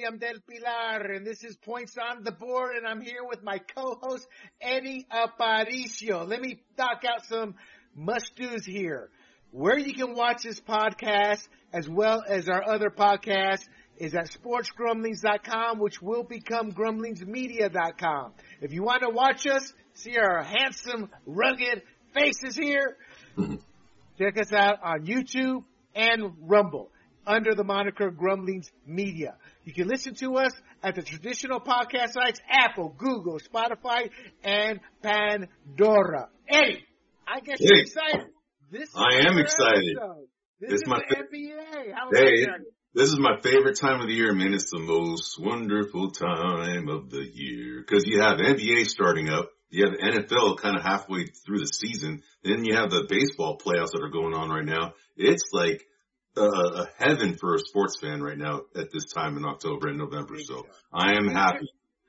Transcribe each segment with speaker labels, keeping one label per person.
Speaker 1: William Del Pilar, and this is Points on the Board, and I'm here with my co-host, Eddie Aparicio. Let me knock out some must-dos here. Where you can watch this podcast, as well as our other podcasts, is at sportsgrumblings.com, which will become grumblingsmedia.com. If you want to watch us, see our handsome, rugged faces here, check us out on YouTube and Rumble under the moniker Grumblings Media. You can listen to us at the traditional podcast sites, Apple, Google, Spotify, and Pandora. Eddie, I guess you're excited.
Speaker 2: I am excited.
Speaker 1: This is the NBA.
Speaker 2: This is my favorite time of the year, man. It's the most wonderful time of the year. Because you have NBA starting up. You have NFL kind of halfway through the season. Then you have the baseball playoffs that are going on right now. It's like a heaven for a sports fan right now at this time in October and November. So I am happy.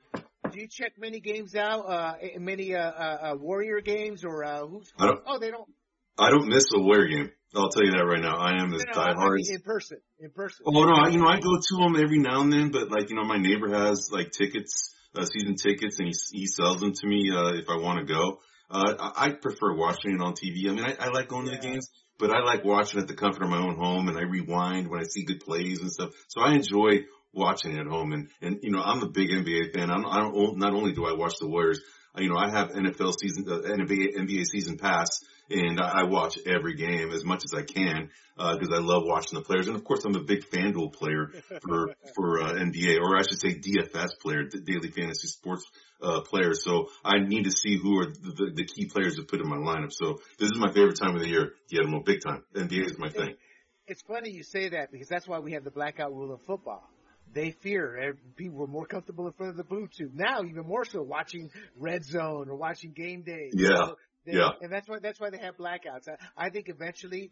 Speaker 1: Do you check many games out? Many Warrior games or who's? They don't.
Speaker 2: I don't miss a Warrior game. I'll tell you that right now. I am as diehard.
Speaker 1: In person.
Speaker 2: Oh no, I go to them every now and then, but my neighbor has tickets, season tickets, and he sells them to me if I want to go. I prefer watching it on TV. I mean, I like going to the games, but I like watching at the comfort of my own home, and I rewind when I see good plays and stuff. So I enjoy watching it at home, and I'm a big NBA fan. Not only do I watch the Warriors, I have NFL season, NBA season pass, and I watch every game as much as I can because I love watching the players. And of course, I'm a big FanDuel player for NBA, or I should say DFS player, Daily Fantasy Sports player. So I need to see who are the key players to put in my lineup. So this is my favorite time of the year. Yeah, I'm big time. NBA is my thing.
Speaker 1: It's funny you say that because that's why we have the blackout rule in football. They fear people were more comfortable in front of the booth tube. Now, even more so, watching Red Zone or watching Game Day.
Speaker 2: Yeah.
Speaker 1: And that's why they have blackouts. I think eventually,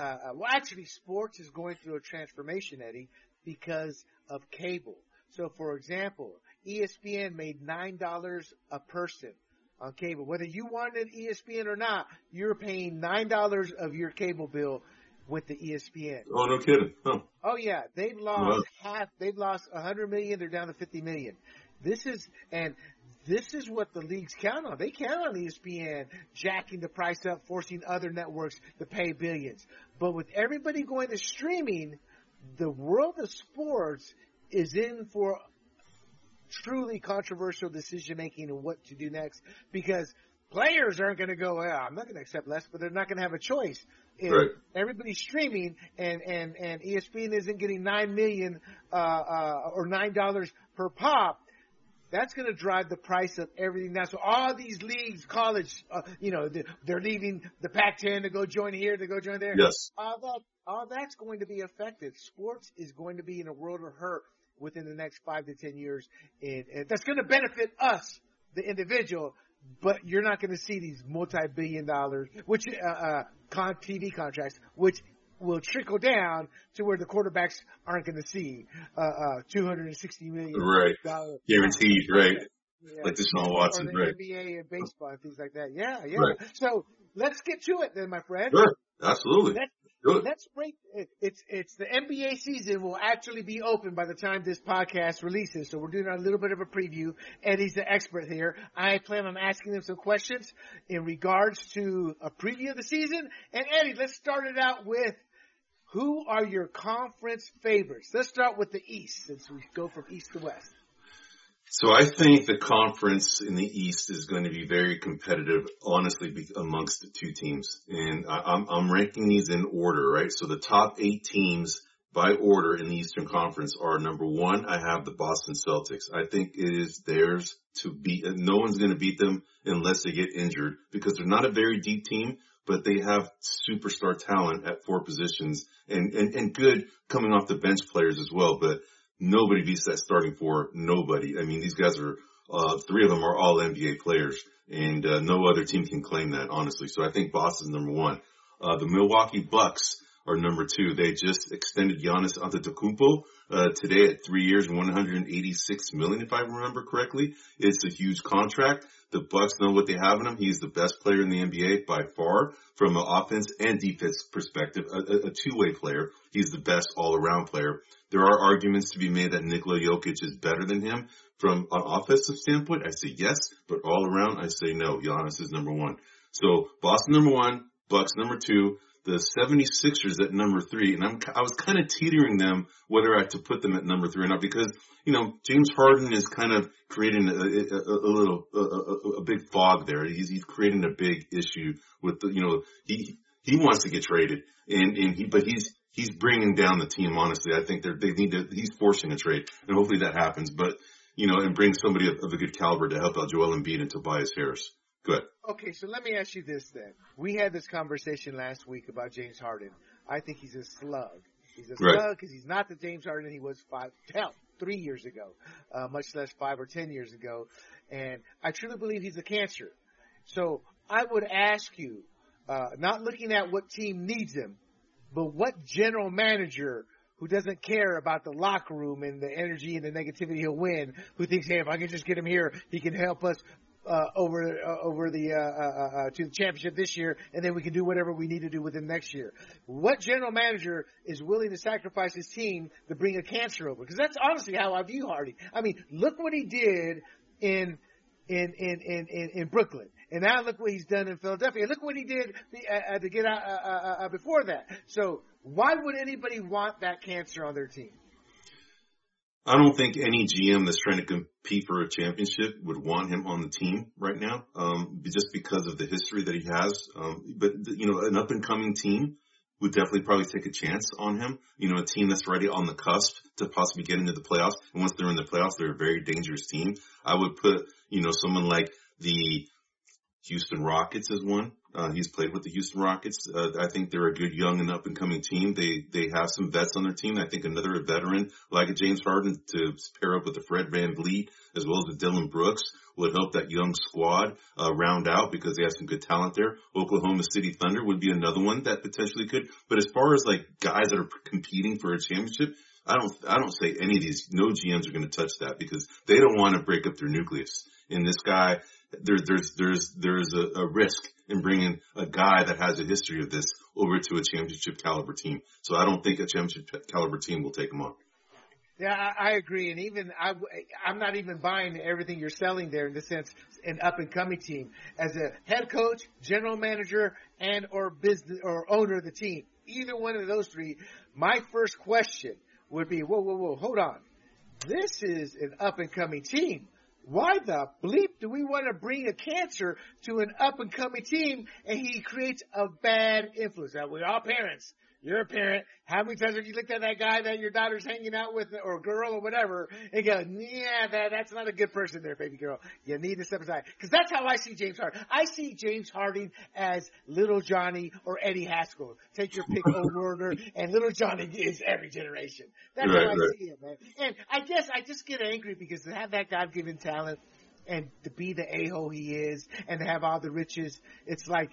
Speaker 1: sports is going through a transformation, Eddie, because of cable. So, for example, ESPN made $9 a person on cable. Whether you wanted ESPN or not, you're paying $9 of your cable bill with the ESPN.
Speaker 2: Oh, no kidding.
Speaker 1: Oh yeah, they've lost half. They've lost $100 million. They're down to $50 million. This is what the leagues count on. They count on ESPN jacking the price up, forcing other networks to pay billions. But with everybody going to streaming, the world of sports is in for truly controversial decision making and what to do next because players aren't going to go, I'm not going to accept less, but they're not going to have a choice. If everybody's streaming and ESPN isn't getting $9 million or $9 per pop, that's going to drive the price of everything now. So all these leagues, college, they're leaving the Pac-10 to go join here, to go join there.
Speaker 2: Yes.
Speaker 1: All that's going to be affected. Sports is going to be in a world of hurt within the next 5 to 10 years, and that's going to benefit us, the individual. But you're not going to see these multi-billion-dollar, which TV contracts, which will trickle down to where the quarterbacks aren't going to see $260 million.
Speaker 2: Right. Guaranteed, right?
Speaker 1: Yeah.
Speaker 2: Like Deshaun Watson,
Speaker 1: or the
Speaker 2: right?
Speaker 1: NBA and baseball and things like that. Yeah.
Speaker 2: Right.
Speaker 1: So let's get to it then, my friend.
Speaker 2: Sure, absolutely.
Speaker 1: Let's break. It's the NBA season will actually be open by the time this podcast releases. So we're doing a little bit of a preview. Eddie's the expert here. I plan on asking him some questions in regards to a preview of the season. And Eddie, let's start it out with who are your conference favorites? Let's start with the East since we go from East to West.
Speaker 2: So I think the conference in the East is going to be very competitive, honestly, amongst the two teams. And I'm ranking these in order, right? So the top 8 teams by order in the Eastern Conference are number 1, I have the Boston Celtics. I think it is theirs to beat. No one's going to beat them unless they get injured because they're not a very deep team, but they have superstar talent at 4 positions and good coming off the bench players as well. But nobody beats that starting 4. Nobody. I mean, these guys are, 3 of them are all NBA players and, no other team can claim that, honestly. So I think Boston's number 1. The Milwaukee Bucks are number 2. They just extended Giannis Antetokounmpo today at 3 years, $186 million, if I remember correctly. It's a huge contract. The Bucks know what they have in him. He's the best player in the NBA by far from an offense and defense perspective, a two-way player. He's the best all-around player. There are arguments to be made that Nikola Jokic is better than him from an offensive standpoint. I say yes, but all around I say no. Giannis is number 1. So Boston number 1, Bucks number 2, the 76ers at number 3, and I was kind of teetering them whether I had to put them at number 3 or not because, James Harden is kind of creating a big fog there. He's creating a big issue with he wants to get traded but he's bringing down the team. Honestly, I think he's forcing a trade, and hopefully that happens. But and bring somebody of a good caliber to help out Joel Embiid and Tobias Harris. Good.
Speaker 1: Okay, so let me ask you this then. We had this conversation last week about James Harden. I think he's a slug. He's a slug because he's not the James Harden he was 3 years ago, much less 5 or 10 years ago. And I truly believe he's a cancer. So I would ask you, not looking at what team needs him, but what general manager who doesn't care about the locker room and the energy and the negativity he'll win, who thinks, hey, if I can just get him here, he can help us over to the championship this year, and then we can do whatever we need to do with him next year. What general manager is willing to sacrifice his team to bring a cancer over? Because that's honestly how I view Hardy. I mean, look what he did in Brooklyn, and now look what he's done in Philadelphia. Look what he did to get out before that. So why would anybody want that cancer on their team?
Speaker 2: I don't think any GM that's trying to compete for a championship would want him on the team right now, just because of the history that he has. But an up and coming team would definitely probably take a chance on him. A team that's already on the cusp to possibly get into the playoffs. And once they're in the playoffs, they're a very dangerous team. I would put, someone like the Houston Rockets as one. He's played with the Houston Rockets. I think they're a good young and up and coming team. They have some vets on their team. I think another veteran like a James Harden to pair up with a Fred VanVleet as well as a Dylan Brooks would help that young squad round out because they have some good talent there. Oklahoma City Thunder would be another one that potentially could. But as far as like guys that are competing for a championship, I don't say any of these. No GMs are going to touch that because they don't want to break up their nucleus. And this guy, there's a risk in bringing a guy that has a history of this over to a championship caliber team. So I don't think a championship caliber team will take him on.
Speaker 1: Yeah, I agree. And even I'm not even buying everything you're selling there in the sense an up and coming team. As a head coach, general manager, and or business or owner of the team, either one of those three, my first question would be, whoa, hold on. This is an up and coming team. Why the bleep do we want to bring a cancer to an up-and-coming team and he creates a bad influence? Now, we're all parents. You're a parent. How many times have you looked at that guy that your daughter's hanging out with or girl or whatever and go, yeah, that's not a good person there, baby girl. You need to step aside. Because that's how I see James Harden. I see James Harden as Little Johnny or Eddie Haskell. Take your pick, old order, and Little Johnny is every generation. That's how I see it, man. And I guess I just get angry because to have that God-given talent and to be the a-hole he is and to have all the riches, it's like,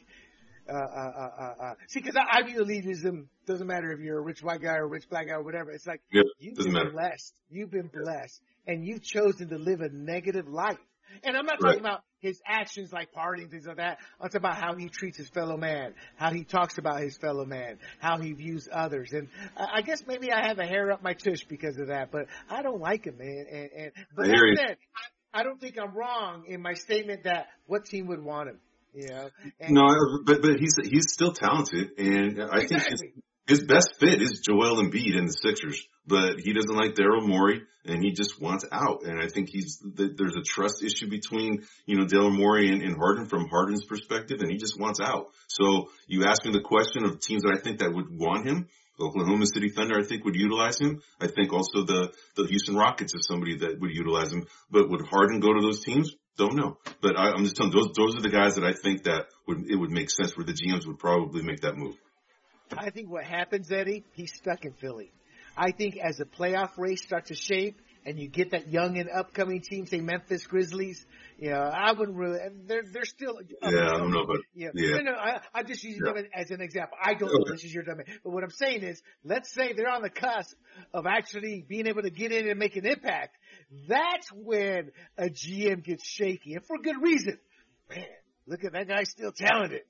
Speaker 1: see, because I view elitism, doesn't matter if you're a rich white guy or a rich black guy or whatever. It's like, you've been blessed. You've been blessed. And you've chosen to live a negative life. And I'm not talking about his actions like partying, things like that. I'm talking about how he treats his fellow man, how he talks about his fellow man, how he views others. And I guess maybe I have a hair up my tush because of that, but I don't like him, man. But that said, I don't think I'm wrong in my statement that what team would want him.
Speaker 2: No, but he's still talented, and I think his best fit is Joel Embiid in the Sixers. But he doesn't like Daryl Morey, and he just wants out. And I think there's a trust issue between Daryl Morey and Harden from Harden's perspective, and he just wants out. So you ask me the question of teams that I think that would want him. Oklahoma City Thunder, I think, would utilize him. I think also the Houston Rockets is somebody that would utilize him. But would Harden go to those teams? Don't know. But I'm just telling you, those are the guys that I think that it would make sense where the GMs would probably make that move.
Speaker 1: I think what happens, Eddie, he's stuck in Philly. I think as the playoff race starts to shape and you get that young and upcoming team, say Memphis Grizzlies, I wouldn't really. They're still.
Speaker 2: I don't know, but
Speaker 1: No, I'm just using them as an example. I don't know. This is your domain, but what I'm saying is, let's say they're on the cusp of actually being able to get in and make an impact. That's when a GM gets shaky, and for good reason. Man, look at that guy, still talented.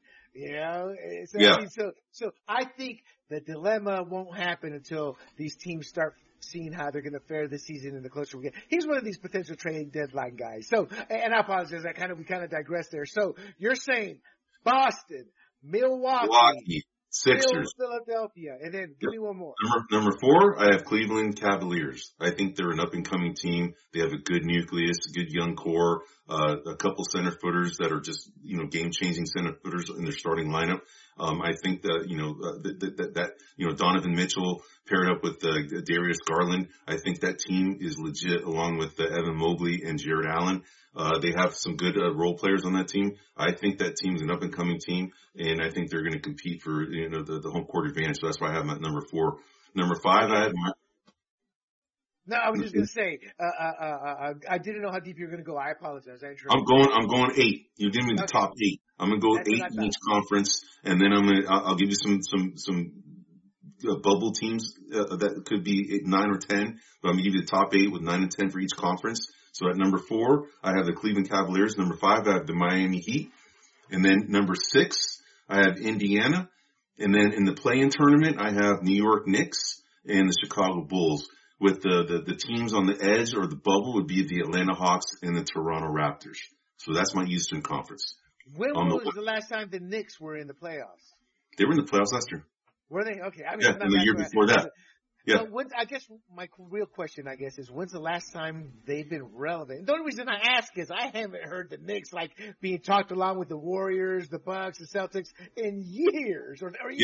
Speaker 1: So I think the dilemma won't happen until these teams start seeing how they're going to fare this season in the closer we get. He's one of these potential trade deadline guys. So, and I apologize, we kind of digressed there. So you're saying Boston, Milwaukee,
Speaker 2: Sixers,
Speaker 1: Philadelphia, and then give me one more.
Speaker 2: Number 4, I have Cleveland Cavaliers. I think they're an up-and-coming team. They have a good nucleus, a good young core, a couple center footers that are just, game-changing center footers in their starting lineup. I think that Donovan Mitchell paired up with Darius Garland. I think that team is legit, along with Evan Mobley and Jared Allen. They have some good role players on that team. I think that team is an up-and-coming team, and I think they're going to compete for the home court advantage. So that's why I have them at number 4. Number 5, I had my.
Speaker 1: No, I was just going to say, I didn't know how deep you were going to go. I apologize.
Speaker 2: I'm going 8. You give me the top 8. I'm going to go 8 in each conference, and then I'll give you some bubble teams that could be 9 or 10, but I'm going to give you the top 8 with 9 and 10 for each conference. So at number 4, I have the Cleveland Cavaliers. Number 5, I have the Miami Heat. And then number 6, I have Indiana. And then in the play-in tournament, I have New York Knicks and the Chicago Bulls. With the teams on the edge or the bubble would be the Atlanta Hawks and the Toronto Raptors. So that's my Eastern Conference.
Speaker 1: When was the last time the Knicks were in the playoffs?
Speaker 2: They were in the playoffs last year.
Speaker 1: Were they? Okay. I mean,
Speaker 2: yeah, and the year before that. Yeah.
Speaker 1: I guess my real question, is when's the last time they've been relevant? The only reason I ask is I haven't heard the Knicks being talked along with the Warriors, the Bucks, the Celtics in years.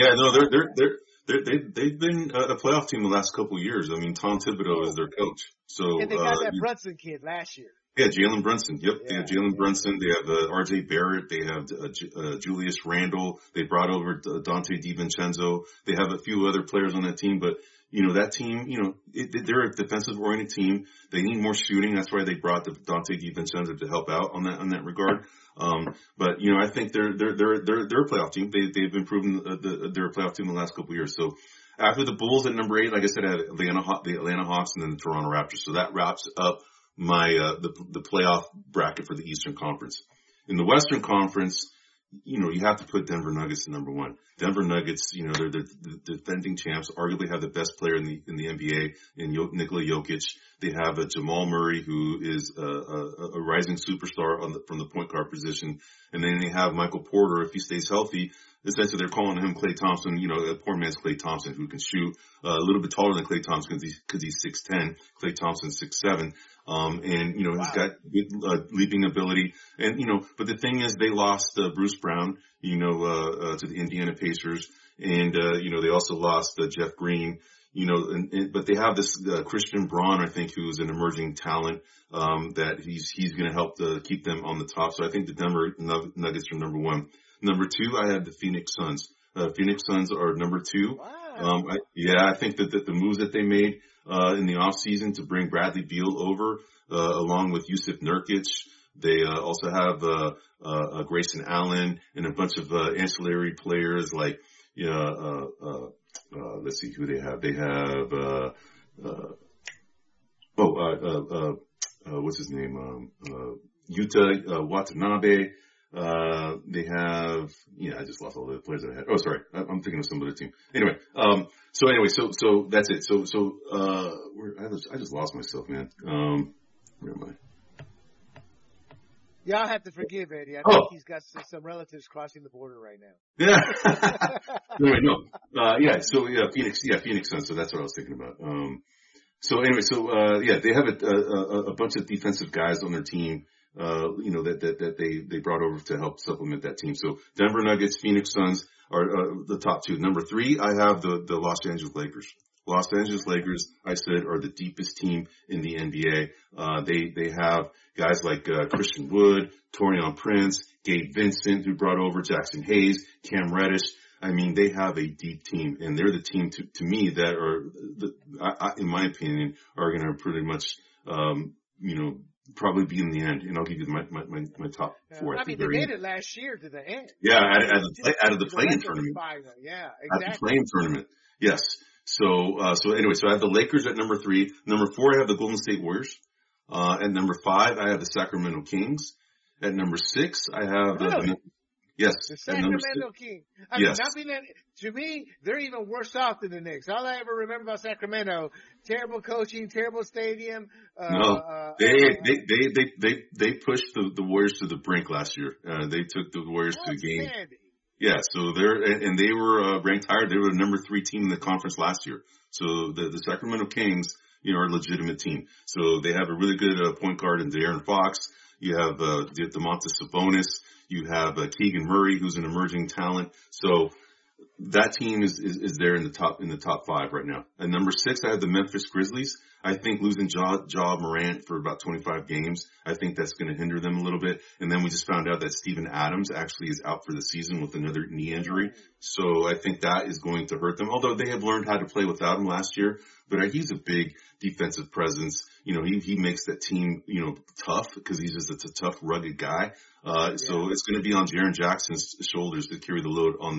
Speaker 2: They've been a playoff team the last couple of years. I mean, Tom Thibodeau is their coach. So
Speaker 1: and they got that Brunson kid last year.
Speaker 2: Yeah, Jalen Brunson. Yep, yeah, they have Jalen Brunson. They have R.J. Barrett. They have Julius Randle. They brought over Dante DiVincenzo. They have a few other players on that team, but that team, they're a defensive-oriented team. They need more shooting. That's why they brought Dante DiVincenzo to help out on that regard. But I think they're a playoff team. They've been proven they're a playoff team in the last couple of years. So after the Bulls at number 8, like I said, I had the Atlanta Hawks and then the Toronto Raptors. So that wraps up my the playoff bracket for the Eastern Conference. In the Western Conference, you have to put Denver Nuggets at number 1. Denver Nuggets, they're the defending champs, arguably have the best player in the NBA in Nikola Jokic. They have a Jamal Murray who is a rising superstar from the point guard position. And then they have Michael Porter, if he stays healthy. Essentially, they're calling him Klay Thompson, a poor man's Klay Thompson who can shoot a little bit taller than Klay Thompson because he's 6'10". Klay Thompson's 6'7". And he's got good leaping ability. And but the thing is, they lost Bruce Brown, to the Indiana Pacers, and they also lost Jeff Green. But they have this Christian Braun, I think, who's an emerging talent that he's going to help to keep them on the top. So I think the Denver Nuggets are number 1. Number 2, I have the Phoenix Suns. Phoenix Suns are number 2.
Speaker 1: Wow.
Speaker 2: I think that the moves that they made in the off season to bring Bradley Beal over, along with Yusuf Nurkic. They also have Grayson Allen and a bunch of ancillary players like let's see who they have. They have what's his name? Yuta Watanabe. They have, I just lost all the players that I had. Oh, sorry. I'm thinking of some other team. Anyway, so that's it. I just lost myself, man. Where am I?
Speaker 1: Y'all have to forgive Eddie. I think he's got some relatives crossing the border right now.
Speaker 2: Yeah. Phoenix Suns. So that's what I was thinking about. They have a bunch of defensive guys on their team. That they brought over to help supplement that team. So Denver Nuggets, Phoenix Suns are the top 2. Number 3, I have the Los Angeles Lakers. Los Angeles Lakers, I said, are the deepest team in the NBA. They have guys like Christian Wood, Taurean Prince, Gabe Vincent, who brought over Jackson Hayes, Cam Reddish. I mean, they have a deep team, and they're the team to me that are, in my opinion, are going to pretty much you know, probably be in the end, and I'll give you my top four.
Speaker 1: I mean, they made it last year to the end.
Speaker 2: Yeah, out of the play-in tournament.
Speaker 1: Yeah, exactly.
Speaker 2: At the play-in tournament, yes. So anyway, so I have the Lakers at number 3. Number 4, I have the Golden State Warriors. At number 5, I have the Sacramento Kings. At number 6, I have
Speaker 1: the Sacramento Kings. I
Speaker 2: yes.
Speaker 1: mean, to me, they're even worse off than the Knicks. All I ever remember about Sacramento: terrible coaching, terrible stadium.
Speaker 2: They pushed the Warriors to the brink last year. They took the Warriors to the game. Yeah, so they were ranked higher. They were the number 3 team in the conference last year. So the Sacramento Kings, you know, are a legitimate team. So they have a really good point guard in De'Aaron Fox. You have Domantas Sabonis. You have Keegan Murray, who's an emerging talent. So that team is there in the top 5 right now. At number 6, I have the Memphis Grizzlies. I think losing Ja Morant for about 25 games, I think that's going to hinder them a little bit. And then we just found out that Steven Adams actually is out for the season with another knee injury. So I think that is going to hurt them. Although they have learned how to play without him last year, but he's a big defensive presence. You know, he makes that team, you know, tough because he's just a tough, rugged guy. So it's going to be on Jaren Jackson's shoulders to carry the load on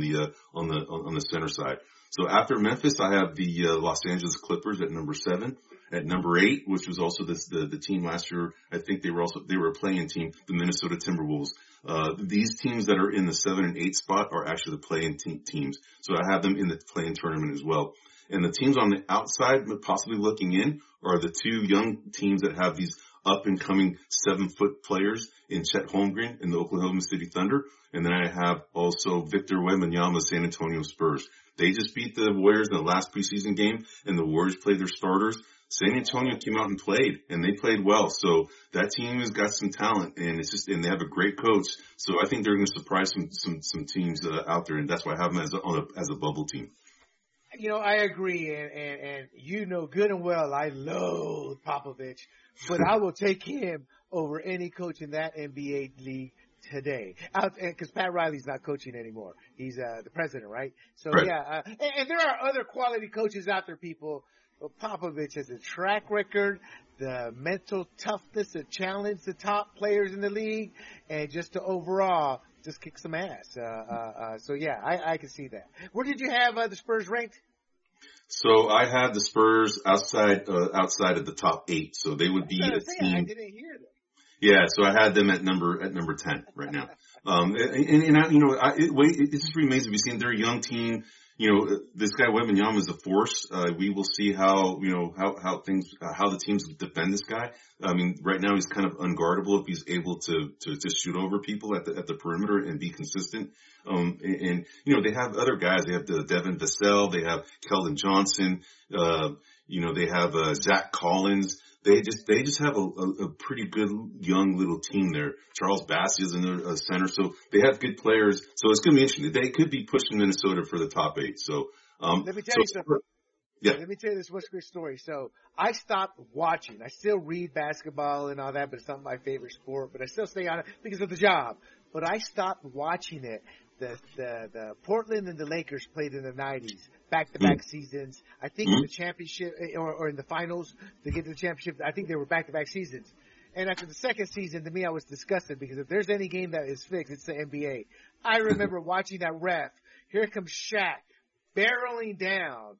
Speaker 2: the center side. So after Memphis, I have the Los Angeles Clippers at number 7. At number 8, which was also the team last year, I think they were a play-in team, the Minnesota Timberwolves. These teams that are in the 7 and 8 spot are actually the play-in teams. So I have them in the play-in tournament as well. And the teams on the outside, possibly looking in, are the 2 young teams that have these up-and-coming 7-foot players in Chet Holmgren and the Oklahoma City Thunder. And then I have also Victor Wembanyama, San Antonio Spurs. They just beat the Warriors in the last preseason game, and the Warriors played their starters. San Antonio came out and played, and they played well. So that team has got some talent, and and they have a great coach. So I think they're going to surprise some teams out there, and that's why I have them as a bubble team.
Speaker 1: You know, I agree, and you know good and well I loathe Popovich, but I will take him over any coach in that NBA league today. Because Pat Riley's not coaching anymore. He's the president, right? So, right. Yeah. And there are other quality coaches out there, people. Well, Popovich has a track record, the mental toughness to challenge the top players in the league, and just to overall just kick some ass. So yeah, I can see that. Where did you have the Spurs ranked?
Speaker 2: So I had the Spurs outside of the top 8, so they would be a team.
Speaker 1: I didn't hear that.
Speaker 2: Yeah, so I had them at number 10 right now. It just remains to be seen. They're a young team. You know, this guy Wembanyama is a force. We will see how the teams defend this guy. I mean, right now he's kind of unguardable if he's able to shoot over people at the perimeter and be consistent. And you know, they have other guys. They have Devin Vassell. They have Keldon Johnson. They have Zach Collins. They just have a pretty good young little team there. Charles Bassey is in the center, so they have good players. So it's going to be interesting. They could be pushing Minnesota for the top 8. So
Speaker 1: let me tell you something. Yeah. Let me tell you this one quick story. So I stopped watching. I still read basketball and all that, but it's not my favorite sport. But I still stay on it because of the job. But I stopped watching it. The Portland and the Lakers played in the 90s, back-to-back seasons. I think in the championship or in the finals to get to the championship, I think they were back-to-back seasons. And after the second season, to me, I was disgusted because if there's any game that is fixed, it's the NBA. I remember watching that ref. Here comes Shaq barreling down,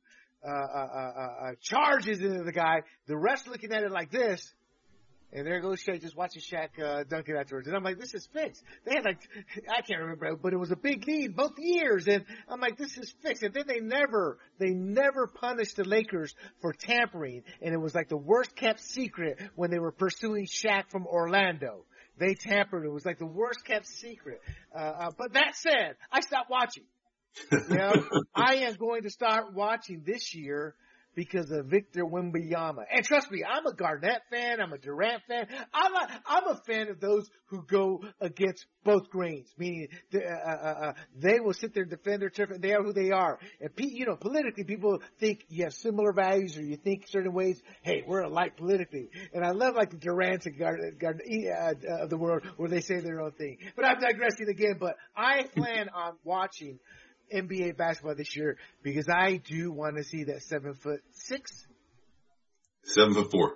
Speaker 1: charges into the guy. The ref's looking at it like this. And there goes Shaq, just watching Shaq dunk it afterwards. And I'm like, this is fixed. They had I can't remember, but it was a big lead both years. And I'm like, this is fixed. And then they never punished the Lakers for tampering. And it was like the worst kept secret when they were pursuing Shaq from Orlando. They tampered. It was like the worst kept secret. But that said, I stopped watching. You know, I am going to start watching this year because of Victor Wembanyama. And trust me, I'm a Garnett fan. I'm a Durant fan. I'm a fan of those who go against both grains, meaning they will sit there and defend their turf, and they are who they are. And, politically, people think you have similar values or you think certain ways. Hey, we're alike politically. And I love like the Durants and Garnett of the world where they say their own thing. But I'm digressing again. But I plan on watching NBA basketball this year because I do want to see that 7'6",
Speaker 2: 7'4",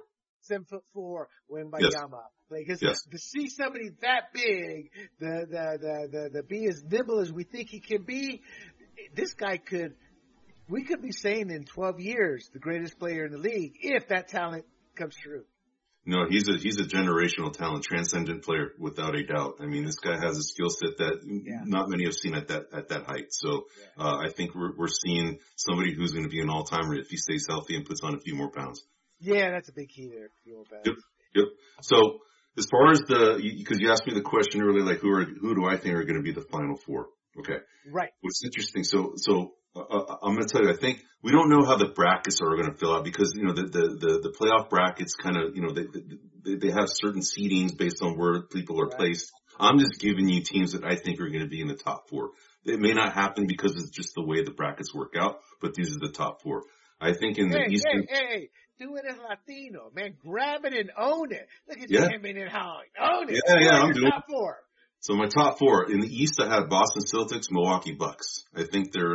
Speaker 1: 7'4" Wembanyama.
Speaker 2: Yes.
Speaker 1: Because
Speaker 2: Yes.
Speaker 1: to see somebody that big, the be as nimble as we think he can be, this guy we could be saying in 12 years the greatest player in the league if that talent comes true.
Speaker 2: No, he's a generational talent, transcendent player without a doubt. I mean, this guy has a skill set that not many have seen at that height. So I think we're seeing somebody who's going to be an all-timer if he stays healthy and puts on a few more pounds.
Speaker 1: Yeah, that's a big key there. A few more pounds.
Speaker 2: Yep. So as far as because you asked me the question earlier, like who do I think are going to be the final four? Okay.
Speaker 1: Right.
Speaker 2: What's interesting. So I'm going to tell you, I think we don't know how the brackets are going to fill out because, the playoff brackets kind of, they have certain seedings based on where people are placed. I'm just giving you teams that I think are going to be in the top four. It may not happen because it's just the way the brackets work out, but these are the top four. I think in the Eastern.
Speaker 1: Hey, do it as Latino, man. Grab it and own it. Look at you, Hemming and Howing. Own it.
Speaker 2: Yeah, I'm doing
Speaker 1: top four.
Speaker 2: So my top four in the East, I have Boston Celtics, Milwaukee Bucks. I think they're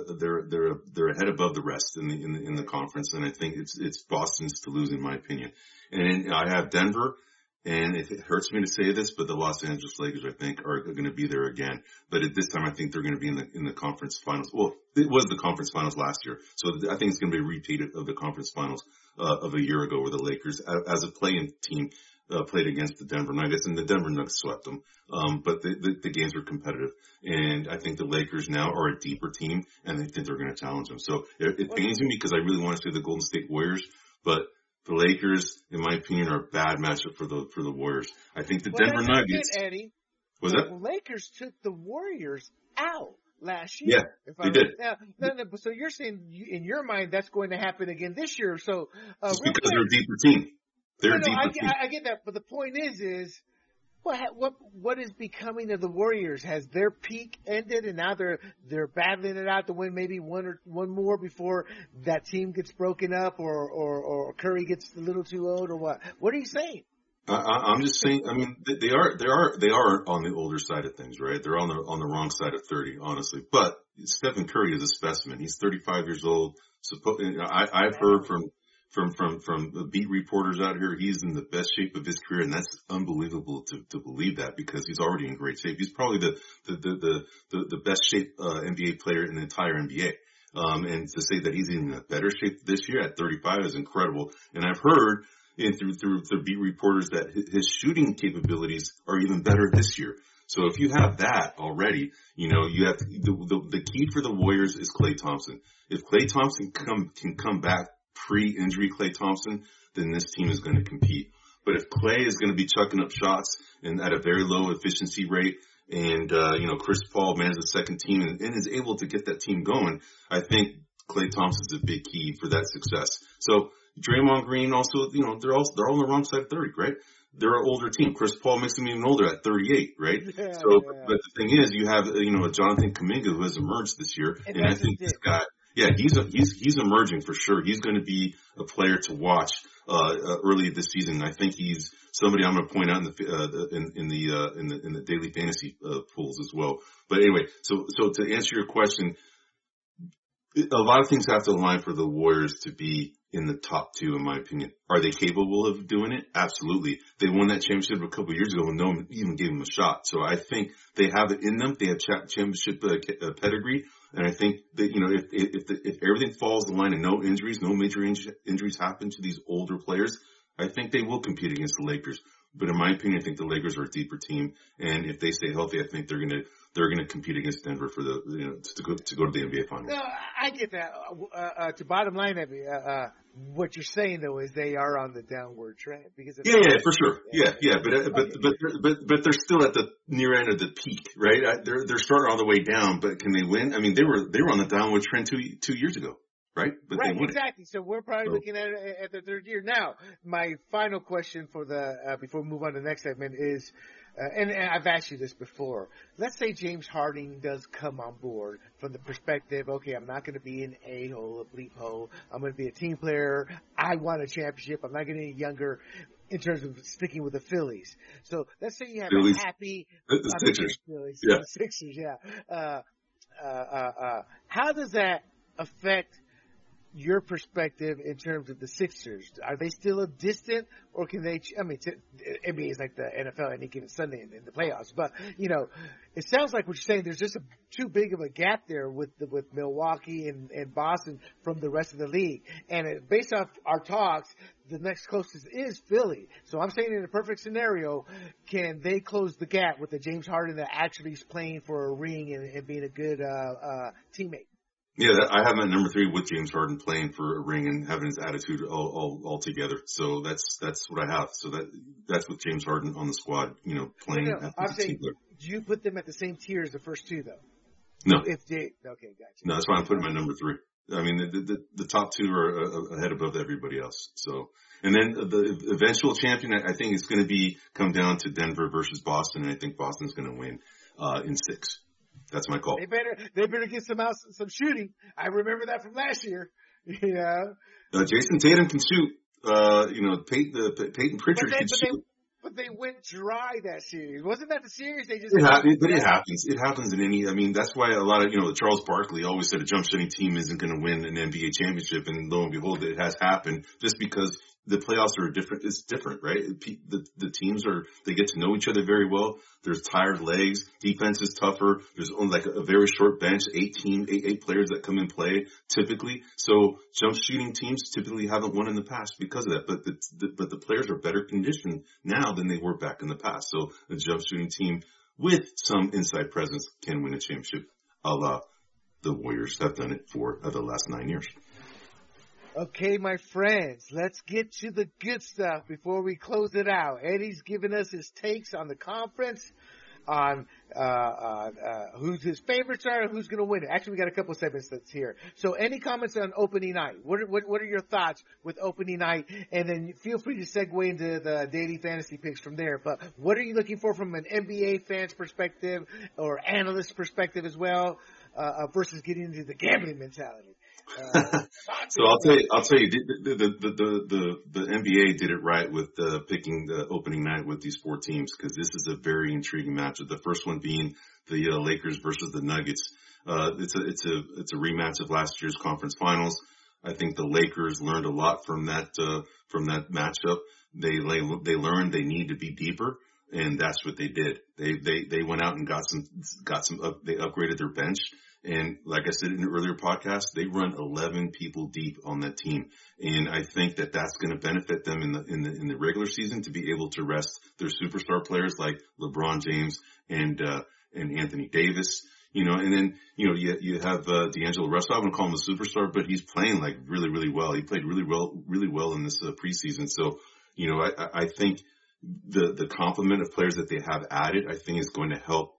Speaker 2: a head above the rest in the conference, and I think it's Boston's to lose in my opinion. And I have Denver, and it hurts me to say this, but the Los Angeles Lakers I think are going to be there again. But at this time, I think they're going to be in the conference finals. Well, it was the conference finals last year, so I think it's going to be a repeat of the conference finals of a year ago, where the Lakers, as a play-in team, played against the Denver Nuggets, and the Denver Nuggets swept them. But the games were competitive, and I think the Lakers now are a deeper team, and I think they're going to challenge them. So it pains me because I really want to say the Golden State Warriors, but the Lakers, in my opinion, are a bad matchup for the Warriors. I think the Denver Nuggets.
Speaker 1: Eddie.
Speaker 2: Was that?
Speaker 1: The Lakers took the Warriors out last year.
Speaker 2: Yeah, they did.
Speaker 1: Now, so you're saying in your mind that's going to happen again this year? So
Speaker 2: just because they're a deeper team.
Speaker 1: I get that, but the point is what is becoming of the Warriors? Has their peak ended, and now they're battling it out to win maybe one more before that team gets broken up, or Curry gets a little too old, or what? What are you saying?
Speaker 2: I'm just saying. I mean, they are on the older side of things, right? They're on the wrong side of 30, honestly. But Stephen Curry is a specimen. He's 35 years old. I've heard from the beat reporters out here, he's in the best shape of his career, and that's unbelievable to believe that because he's already in great shape. He's probably the best shape NBA player in the entire NBA. And to say that he's in a better shape this year at 35 is incredible. And I've heard through the beat reporters that his shooting capabilities are even better this year. So if you have that already, you have the key for the Warriors is Klay Thompson. If Klay Thompson can come back pre-injury Klay Thompson, then this team is going to compete. But if Klay is going to be chucking up shots and at a very low efficiency rate, and Chris Paul manages the second team and is able to get that team going, I think Klay Thompson is a big key for that success. So Draymond Green also, they're all on the wrong side of 30, right? They're an older team. Chris Paul makes them even older at 38, right? But the thing is, you have a Jonathan Kuminga who has emerged this year, and I think this guy. Yeah, he's emerging for sure. He's going to be a player to watch early this season. I think he's somebody I'm going to point out in the daily fantasy pools as well. But anyway, so to answer your question, a lot of things have to align for the Warriors to be in the top two, in my opinion. Are they capable of doing it? Absolutely. They won that championship a couple of years ago and no one even gave them a shot. So I think they have it in them. They have championship pedigree. And I think that, if everything falls in line and no major injuries happen to these older players, I think they will compete against the Lakers. But in my opinion, I think the Lakers are a deeper team. And if they stay healthy, I think they're going to compete against Denver for to go to the NBA Finals.
Speaker 1: No, I get that. To bottom line, what you're saying though is they are on the downward trend because
Speaker 2: for sure. But they're still at the near end of the peak, right? They're starting all the way down, but can they win? I mean, they were on the downward trend two years ago. Right? But
Speaker 1: right, exactly. So we're probably looking at the third year. Now, my final question for before we move on to the next segment is, and I've asked you this before. Let's say James Harden does come on board from the perspective, okay, I'm not going to be an a-hole, a bleep hole. I'm going to be a team player. I want a championship. I'm not getting any younger in terms of sticking with the Phillies. So let's say you have
Speaker 2: Phillies.
Speaker 1: a happy
Speaker 2: the Sixers.
Speaker 1: Phillies,
Speaker 2: yeah.
Speaker 1: The Sixers, yeah. How does that affect your perspective in terms of the Sixers? Are they still a distant, or can they? I mean, NBA is like the NFL any given Sunday in the playoffs, but it sounds like what you're saying. There's just too big of a gap there with Milwaukee and Boston from the rest of the league. And based off our talks, the next closest is Philly. So I'm saying in a perfect scenario, can they close the gap with the James Harden that actually is playing for a ring and being a good teammate?
Speaker 2: Yeah, I have my number 3 with James Harden playing for a ring and having his attitude all together. So that's what I have. So that's with James Harden on the squad, playing.
Speaker 1: No, I'm saying, do you put them at the same tier as the first 2 though?
Speaker 2: No.
Speaker 1: Okay, gotcha.
Speaker 2: No, that's why I'm putting my number 3. I mean, the top 2 are ahead above everybody else. So, and then the eventual champion, I think it's going to come down to Denver versus Boston, and I think Boston's going to win in 6. That's my call.
Speaker 1: They better get some shooting. I remember that from last year.
Speaker 2: Jason Tatum can shoot. Peyton Pritchard can shoot.
Speaker 1: But they went dry that series. Wasn't that the series? They just.
Speaker 2: It happens. It happens in any. I mean, that's why a lot of Charles Barkley always said a jump shooting team isn't going to win an NBA championship, and lo and behold, it has happened. Just because the playoffs are different. It's different, right? The teams they get to know each other very well. There's tired legs. Defense is tougher. There's only like a very short bench, 8 players that come and play typically. So jump shooting teams typically haven't won in the past because of that. But the players are better conditioned now than they were back in the past. So a jump shooting team with some inside presence can win a championship, a la the Warriors have done it for the last 9 years.
Speaker 1: Okay, my friends, let's get to the good stuff before we close it out. Eddie's given us his takes on the conference, on who's his favorites are, and who's going to win it. Actually, we got a couple of segments that's here. So, any comments on opening night? What are your thoughts with opening night? And then feel free to segue into the daily fantasy picks from there. But what are you looking for from an NBA fan's perspective or analyst perspective as well, versus getting into the gambling mentality?
Speaker 2: So I'll tell you, the NBA did it right with picking the opening night with these 4 teams, because this is a very intriguing matchup. The first one being the Lakers versus the Nuggets. It's a rematch of last year's conference finals. I think the Lakers learned a lot from that matchup. They learned they need to be deeper, and that's what they did. They went out and got some. They upgraded their bench. And like I said in an earlier podcast, they run 11 people deep on that team. And I think that's going to benefit them in the regular season to be able to rest their superstar players like LeBron James and Anthony Davis. And then, you have D'Angelo Russell. I wouldn't call him a superstar, but he's playing like really, really well. He played really well in this preseason. So, I think the complement of players that they have added, I think is going to help,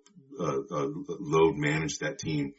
Speaker 2: load manage that team,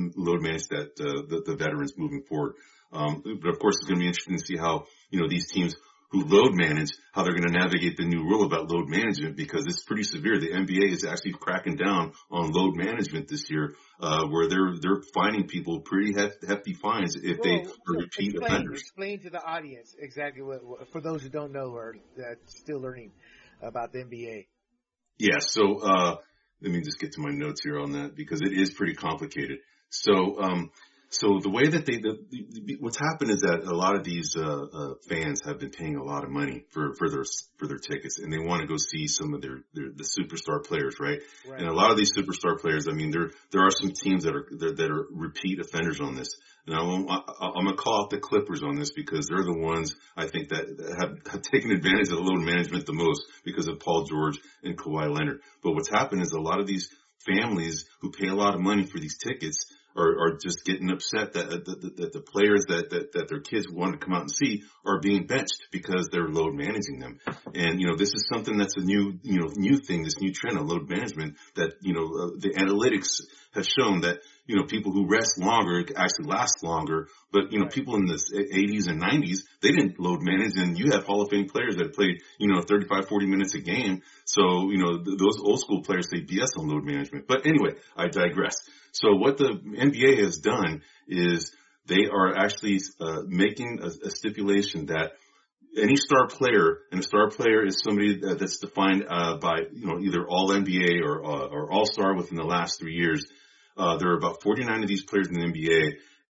Speaker 2: the veterans moving forward. But of course, it's going to be interesting to see how, these teams who load manage, how they're going to navigate the new rule about load management, because it's pretty severe. The NBA is actually cracking down on load management this year, where they're fining people pretty hefty fines if they are repeat offenders.
Speaker 1: Explain to the audience exactly what, for those who don't know or still learning about the NBA.
Speaker 2: Yeah. So, let me just get to my notes here on that, because it is pretty complicated. So the way that what's happened is that a lot of these fans have been paying a lot of money for their tickets, and they want to go see some of the superstar players, right? And a lot of these superstar players, I mean, there are some teams that are repeat offenders on this. And I'm gonna call out the Clippers on this, because they're the ones I think that have taken advantage of the load management the most, because of Paul George and Kawhi Leonard. But what's happened is a lot of these families who pay a lot of money for these tickets are just getting upset that the players that their kids want to come out and see are being benched because they're load managing them. And, this is something that's a new thing, this new trend of load management that, the analytics have shown that, people who rest longer actually last longer. But, people in the 80s and 90s, they didn't load manage. And you have Hall of Fame players that played, 35, 40 minutes a game. So, those old school players say BS on load management. But anyway, I digress. So what the NBA has done is they are actually making a stipulation that any star player, and a star player is somebody that's defined by either All NBA or All Star within the last 3 years. There are about 49 of these players in the NBA,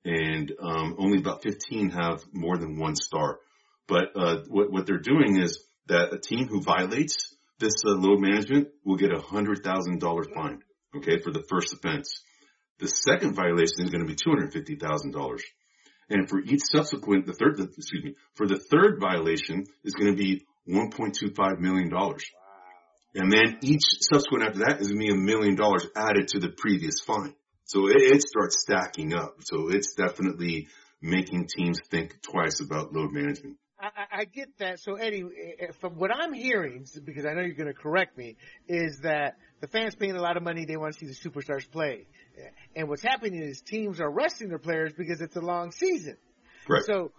Speaker 2: and only about 15 have more than one star. But what they're doing is that a team who violates this load management will get $100,000 fine, okay, for the first offense. The second violation is going to be $250,000. And for each subsequent, for the third violation is going to be $1.25 million. And then each subsequent after that is going to be $1 million added to the previous fine. So it starts stacking up. So it's definitely making teams think twice about load management.
Speaker 1: I get that. So, Eddie, from what I'm hearing, because I know you're going to correct me, is that the fans paying a lot of money, they want to see the superstars play. And what's happening is teams are resting their players because it's a long season.
Speaker 2: Right.
Speaker 1: So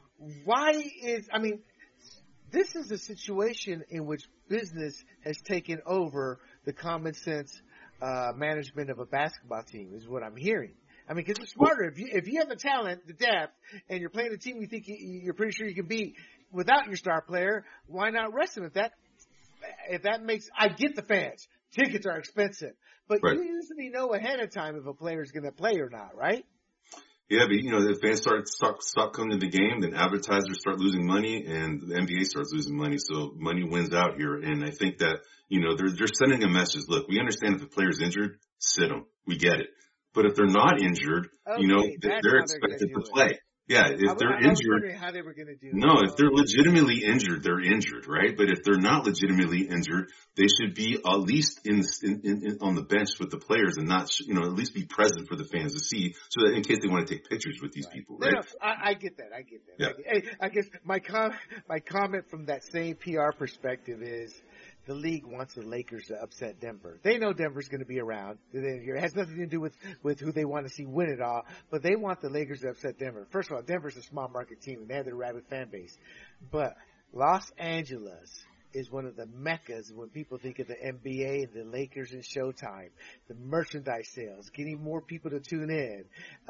Speaker 1: this is a situation in which business has taken over the common sense management of a basketball team, is what I'm hearing. I mean, because it's smarter. If you have the talent, the depth, and you're playing a team you think you're pretty sure you can beat without your star player, why not rest them? If that makes, I get the fans. Tickets are expensive, but right. You usually know ahead of time if a player is going to play or not, right?
Speaker 2: Yeah, but the fans stop coming to the game, then advertisers start losing money, and the NBA starts losing money. So money wins out here, and I think that they're sending a message. Look, we understand if the player's injured, sit them. We get it. But if they're not injured, they're expected to play. Yeah, if they're injured,
Speaker 1: how they were going to do
Speaker 2: no, if they're legitimately injured, they're injured, right? But if they're not legitimately injured, they should be at least on the bench with the players and not, at least be present for the fans to see, so that in case they want to take pictures with these people, right?
Speaker 1: No, I get that.
Speaker 2: Yeah.
Speaker 1: I guess my comment from that same PR perspective is, the league wants the Lakers to upset Denver. They know Denver's going to be around. It has nothing to do with who they want to see win it all, but they want the Lakers to upset Denver. First of all, Denver's a small market team, and they have their rabid fan base. But Los Angeles is one of the meccas when people think of the NBA and the Lakers and Showtime. The merchandise sales, getting more people to tune in.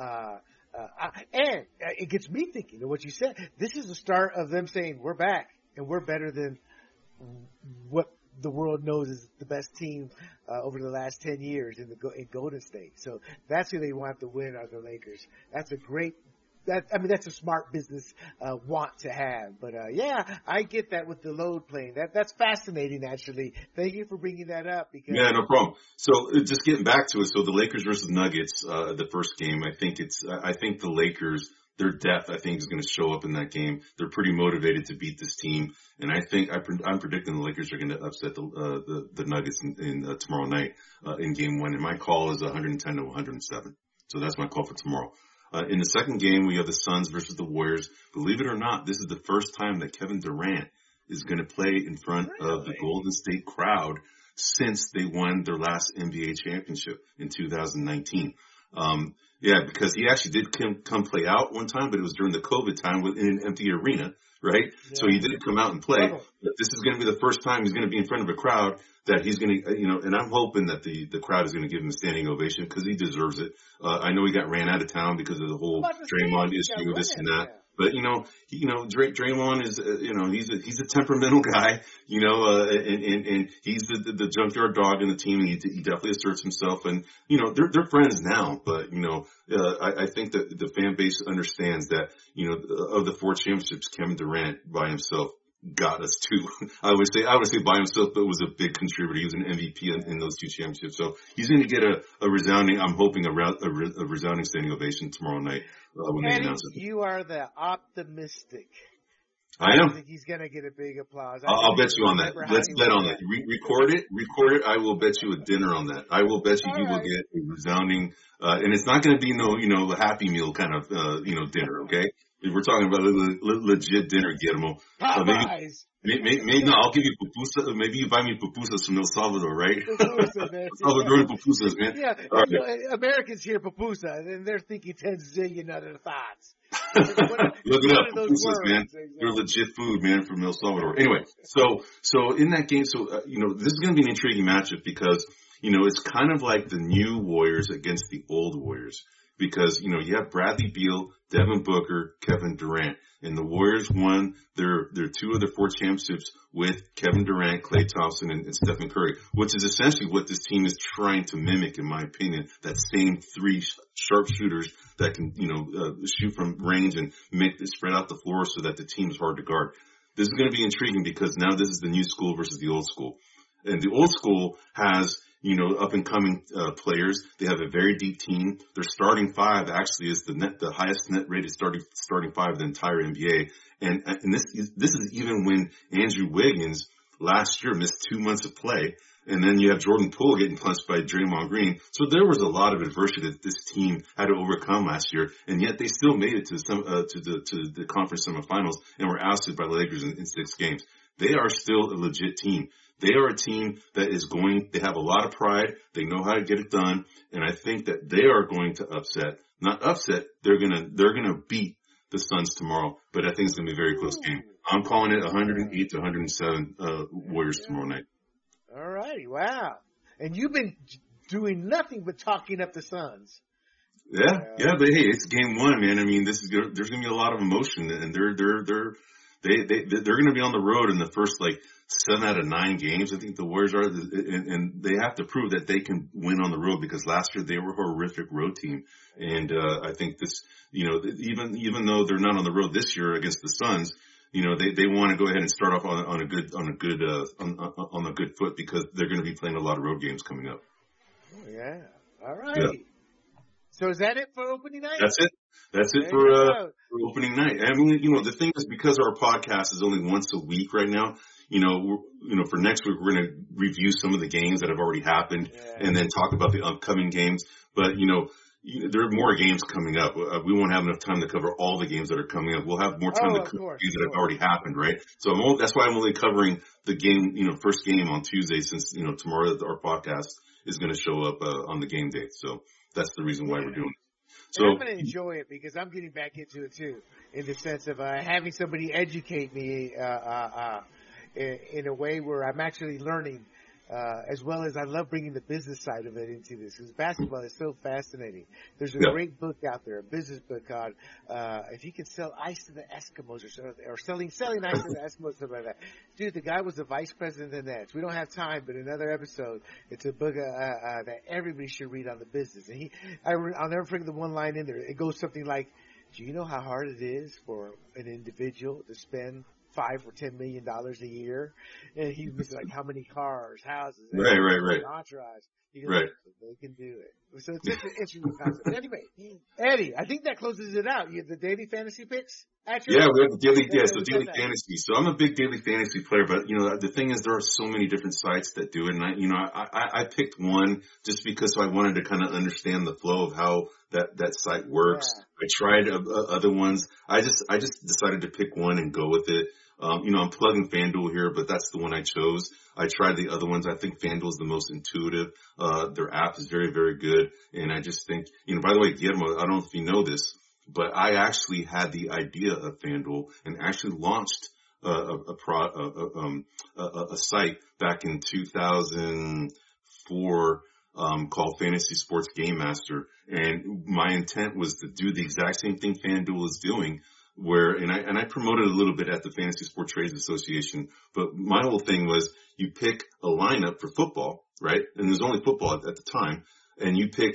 Speaker 1: And it gets me thinking of what you said. This is the start of them saying, we're back, and we're better than what the world knows is the best team over the last 10 years in Golden State. So that's who they want to win, are the Lakers. That's a smart business want to have. But I get that with the load playing. That's fascinating, actually. Thank you for bringing that up. Because
Speaker 2: no problem. So just getting back to it. So the Lakers versus Nuggets, the first game. I think the Lakers, their depth, I think, is going to show up in that game. They're pretty motivated to beat this team, and I think I'm predicting the Lakers are going to upset the Nuggets in tomorrow night in Game 1. And my call is 110 to 107. So that's my call for tomorrow. In the second game, we have the Suns versus the Warriors. Believe it or not, this is the first time that Kevin Durant is going to play in front of the Golden State crowd since they won their last NBA championship in 2019. Yeah, because he actually did come play out one time, but it was during the COVID time in an empty arena, right? Yeah. So he didn't come out and play. But this is going to be the first time he's going to be in front of a crowd that he's going to, and I'm hoping that the crowd is going to give him a standing ovation because he deserves it. I know he got ran out of town because of the whole Draymond issue, this and that. But, Draymond is, he's a temperamental guy, and he's the junkyard dog in the team. He definitely asserts himself, and, they're friends now. But, I think that the fan base understands that, of the 4 championships, Kevin Durant by himself got us 2. I would say by himself, but was a big contributor. He was an MVP in those 2 championships. So he's going to get a resounding, I'm hoping a resounding standing ovation tomorrow night when they announce it.
Speaker 1: You are the optimistic.
Speaker 2: I am.
Speaker 1: I think he's going to get a big applause.
Speaker 2: I'll bet you on that. Let's bet on that. Record it. I will bet you a dinner on that. I will bet you will get a resounding, and it's not going to be a Happy Meal kind of, dinner, okay? We're talking about a legit dinner, Guillermo. Maybe no, I'll give you pupusa. Maybe you buy me pupusas from El Salvador, right? Salvadoran pupusas, man.
Speaker 1: Yeah, right. Americans hear pupusa, and they're thinking 10 zillion other thoughts.
Speaker 2: Look it up, pupusas, man. They're legit food, man, from El Salvador. Anyway, so in that game, this is going to be an intriguing matchup because, it's kind of like the new Warriors against the old Warriors. because, you have Bradley Beal, Devin Booker, Kevin Durant, and the Warriors won their 2 of their 4 championships with Kevin Durant, Klay Thompson, and Stephen Curry, which is essentially what this team is trying to mimic, in my opinion, that same 3 sharpshooters that can, shoot from range and spread out the floor so that the team is hard to guard. This is going to be intriguing because now this is the new school versus the old school. And the old school has, up and coming players. They have a very deep team. Their starting 5 actually is the highest net rated starting 5 of the entire NBA. And this is even when Andrew Wiggins last year missed 2 months of play. And then you have Jordan Poole getting punched by Draymond Green. So there was a lot of adversity that this team had to overcome last year, and yet they still made it to the conference semifinals and were ousted by the Lakers in 6 games. They are still a legit team. They are a team that they have a lot of pride. They know how to get it done. And I think that they are going to they're going to beat the Suns tomorrow. But I think it's going to be a very close game. I'm calling it 108 to 107, Warriors tomorrow night.
Speaker 1: All righty. Wow. And you've been doing nothing but talking up the Suns.
Speaker 2: Yeah. But hey, it's game 1, man. I mean, there's going to be a lot of emotion, and they're going to be on the road in the first 7 out of 9 games. I think the Warriors are, and they have to prove that they can win on the road because last year they were a horrific road team. And, I think this, even though they're not on the road this year against the Suns, they want to go ahead and start off on a good foot because they're going to be playing a lot of road games coming up.
Speaker 1: Oh, yeah. All right.
Speaker 2: Yeah.
Speaker 1: So is that it for opening night?
Speaker 2: That's it for opening night. I mean, the thing is, because our podcast is only once a week right now, for next week, we're going to review some of the games that have already happened and then talk about the upcoming games. But, there are more games coming up. We won't have enough time to cover all the games that are coming up. We'll have more time to cover games that have already happened, right? So that's why I'm only covering the game, first game on Tuesday, since, tomorrow our podcast is going to show up on the game day. So that's the reason why we're doing it. So
Speaker 1: I'm going to enjoy it because I'm getting back into it too, in the sense of having somebody educate me in a way where I'm actually learning, as well as I love bringing the business side of it into this, because basketball is so fascinating. There's a great book out there, a business book called "If You Can Sell Ice to the Eskimos," or selling ice to the Eskimos, something like that. Dude, the guy was the vice president of the Nets. We don't have time, but another episode, it's a book that everybody should read on the business. And I'll never forget the one line in there. It goes something like, "Do you know how hard it is for an individual to spend $5 or $10 million a year?" And he was like, "How many cars, houses,
Speaker 2: right.
Speaker 1: entourage?" He goes, "They can do it." So it's such an interesting concept. Anyway, Eddie, I think that closes it out. You have the daily fantasy picks at your
Speaker 2: we have the daily fantasy. So I'm a big daily fantasy player, but the thing is, there are so many different sites that do it, and I picked one just because I wanted to kind of understand the flow of how that site works. Yeah. I tried other ones. I just decided to pick one and go with it. I'm plugging FanDuel here, but that's the one I chose. I tried the other ones. I think FanDuel is the most intuitive. Their app is very, very good. And I just think, by the way, Guillermo, I don't know if you know this, but I actually had the idea of FanDuel and actually launched a site back in 2004, called Fantasy Sports Game Master. And my intent was to do the exact same thing FanDuel is doing, and I promoted a little bit at the Fantasy Sport Trades Association, but my whole thing was you pick a lineup for football, right? And there's only football at the time, and you pick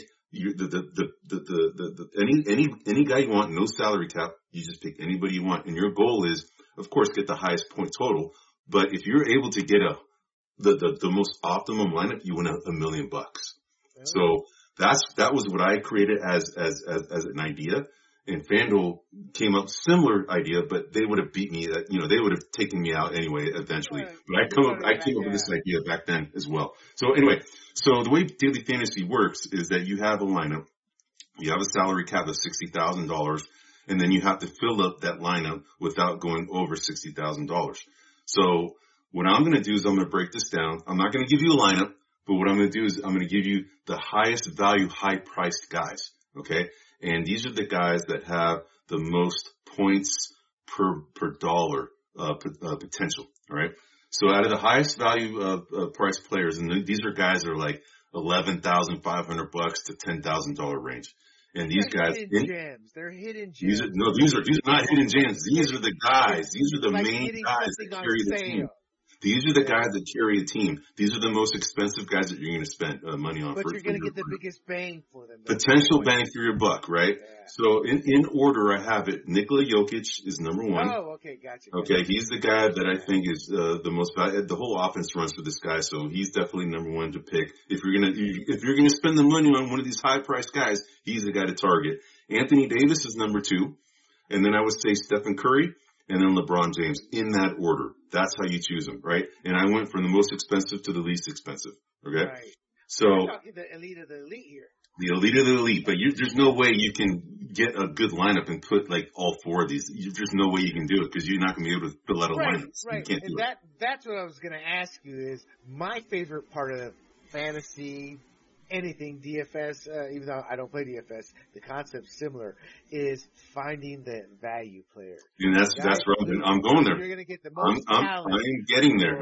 Speaker 2: any guy you want, no salary cap. You just pick anybody you want, and your goal is, of course, get the highest point total. But if you're able to get the most optimum lineup, you win $1 million. Yeah. So that was what I created as an idea. And FanDuel came up similar idea, but they would have beat me. They would have taken me out anyway eventually. Right. But I came up with this idea back then as well. So anyway, the way daily fantasy works is that you have a lineup, you have a salary cap of $60,000, and then you have to fill up that lineup without going over $60,000. So what I'm going to do is I'm going to break this down. I'm not going to give you a lineup, but what I'm going to do is I'm going to give you the highest value, high priced guys. Okay. And these are the guys that have the most points per dollar potential. All right. So out of the highest value price players, and these are guys that are like $11,500 to $10,000 range. And these guys,
Speaker 1: gems. They're hidden gems.
Speaker 2: These are not hidden gems. These are the guys. These are the main guys that carry the team. These are the guys that carry a team. These are the most expensive guys that you're going to spend money on.
Speaker 1: But you're going to get the biggest bang for them.
Speaker 2: Potential bang for your buck, right? Yeah. So in order, I have it. Nikola Jokic is number one.
Speaker 1: Oh, okay, gotcha.
Speaker 2: Okay, he's the guy that I think is the most valuable. The whole offense runs for this guy, so he's definitely number one to pick. If you're gonna spend the money on one of these high priced guys, he's the guy to target. Anthony Davis is number two, and then I would say Stephen Curry. And then LeBron James, in that order. That's how you choose them, right? And I went from the most expensive to the least expensive, okay?
Speaker 1: Right.
Speaker 2: So
Speaker 1: you're talking the elite of the elite here.
Speaker 2: The elite of the elite, but there's no way you can get a good lineup and put like all four of these. There's no way you can do it because you're not going to be able to fill out a lineup.
Speaker 1: Right,
Speaker 2: you can't
Speaker 1: and that's what I was going to ask you is my favorite part of fantasy, anything DFS, even though I don't play DFS, the concept's similar, is finding the value player.
Speaker 2: And that's where I'm going there.
Speaker 1: You're going to get the most talent.
Speaker 2: I am getting there.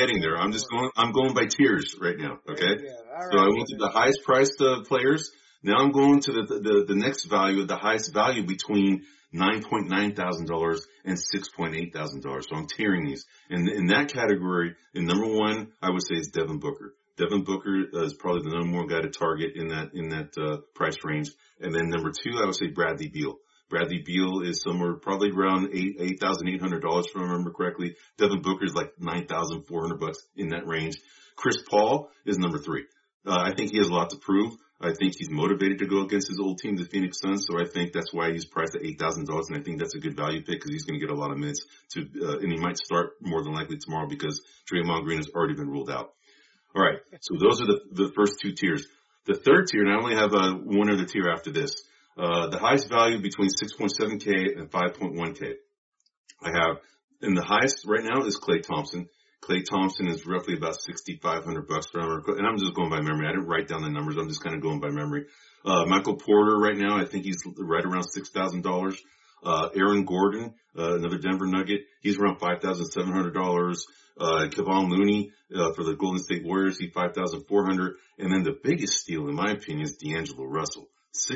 Speaker 2: I'm going by tiers right now. Okay.
Speaker 1: Yeah.
Speaker 2: So I went to the highest priced players. Now I'm going to the next value, the highest value between $9,900 and $6,800. So I'm tiering these. And in that category, in number one, I would say is Devin Booker. Devin Booker is probably the number one guy to target in that price range. And then number two, I would say Bradley Beal. Bradley Beal is somewhere probably around $8,800 if I remember correctly. Devin Booker is like $9,400 in that range. Chris Paul is number three. I think he has a lot to prove. I think he's motivated to go against his old team, the Phoenix Suns. So I think that's why he's priced at $8,000. And I think that's a good value pick because he's going to get a lot of minutes and he might start more than likely tomorrow because Draymond Green has already been ruled out. All right, so those are the first two tiers. The third tier, and I only have one other tier after this, the highest value between 6.7K and 5.1K. I have, and the highest right now is Klay Thompson. Klay Thompson is roughly about $6,500 and I'm just going by memory. I didn't write down the numbers. I'm just kind of going by memory. Michael Porter right now, I think he's right around $6,000. Aaron Gordon, another Denver Nugget, he's around $5,700. Kevon Looney, for the Golden State Warriors, he's $5,400. And then the biggest steal, in my opinion, is D'Angelo Russell.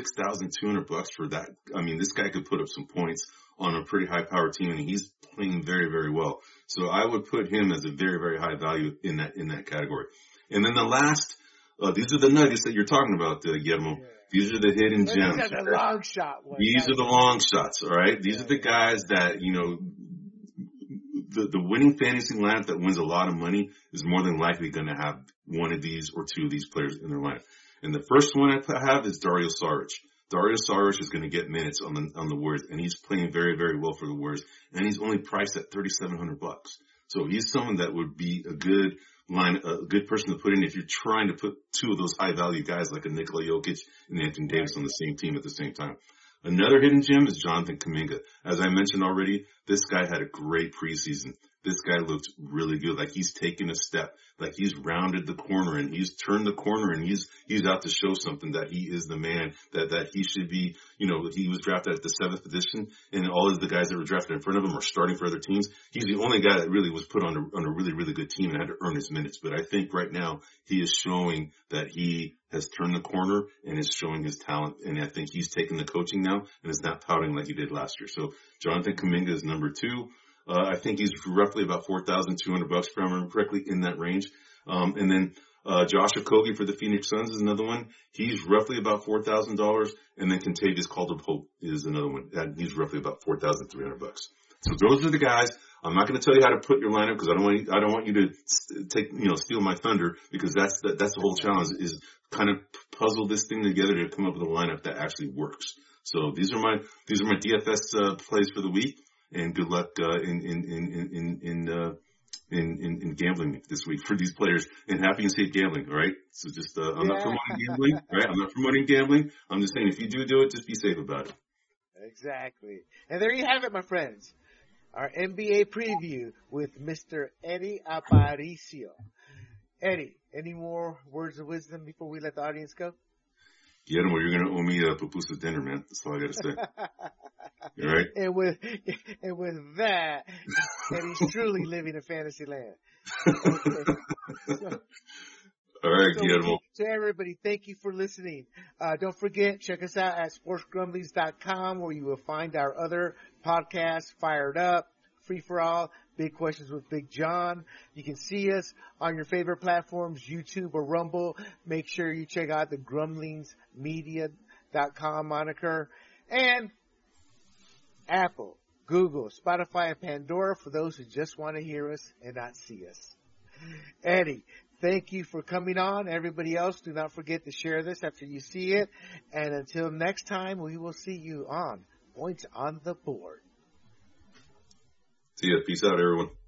Speaker 2: $6,200 for that. I mean, this guy could put up some points on a pretty high power team and he's playing very, very well. So I would put him as a very, very high value in that category. And then the last, these are the nuggets that you're talking about, Guillermo. Yeah. These are the hidden gems.
Speaker 1: These are the long shot ones.
Speaker 2: These are the long shots, all right? These are the guys that, the winning fantasy lineup that wins a lot of money is more than likely going to have one of these or two of these players in their lineup. And the first one I have is Dario Saric. Dario Saric is going to get minutes on the Warriors, and he's playing very, very well for the Warriors. And he's only priced at $3,700. So he's someone that would be a good person to put in if you're trying to put two of those high value guys like a Nikola Jokic and Anthony Davis on the same team at the same time. Another hidden gem is Jonathan Kuminga. As I mentioned already, this guy had a great preseason. This guy looked really good. Like he's taken a step, like he's rounded the corner and he's turned the corner and he's out to show something that he is the man that he should be. He was drafted at the 7th position and all of the guys that were drafted in front of him are starting for other teams. He's the only guy that really was put on a really, really good team and had to earn his minutes. But I think right now he is showing that he has turned the corner and is showing his talent. And I think he's taking the coaching now and is not pouting like he did last year. So Jonathan Kuminga is number two. I think he's roughly about $4,200 if I remember correctly in that range. And then Josh Okogie for the Phoenix Suns is another one. He's roughly about $4,000. And then Kentavious Caldwell-Pope is another one. He's roughly about $4,300. So those are the guys. I'm not going to tell you how to put your lineup because I don't want you to steal my thunder because that's the whole challenge is kind of puzzle this thing together to come up with a lineup that actually works. So these are my DFS plays for the week. And good luck in gambling this week for these players. And happy and safe gambling, all right? So just I'm not promoting gambling, right? I'm not promoting gambling. I'm just saying if you do it, just be safe about it.
Speaker 1: Exactly. And there you have it, my friends. Our NBA preview with Mr. Eddie Aparicio. Eddie, any more words of wisdom before we let the audience go?
Speaker 2: Yeah, well, you're going to owe me a pupusa dinner, man. That's all I got to say. All right.
Speaker 1: And with that, Eddie's truly living in fantasy land. Okay.
Speaker 2: All right,
Speaker 1: So
Speaker 2: Guillermo.
Speaker 1: to everybody, thank you for listening. Don't forget, check us out at sportsgrumblings.com where you will find our other podcasts, Fired Up, Free for All, Big Questions with Big John. You can see us on your favorite platforms, YouTube or Rumble. Make sure you check out the grumblingsmedia.com moniker. And Apple, Google, Spotify, and Pandora for those who just want to hear us and not see us. Eddie, thank you for coming on. Everybody else, do not forget to share this after you see it. And until next time, we will see you on Points on the Board.
Speaker 2: See ya. Peace out, everyone.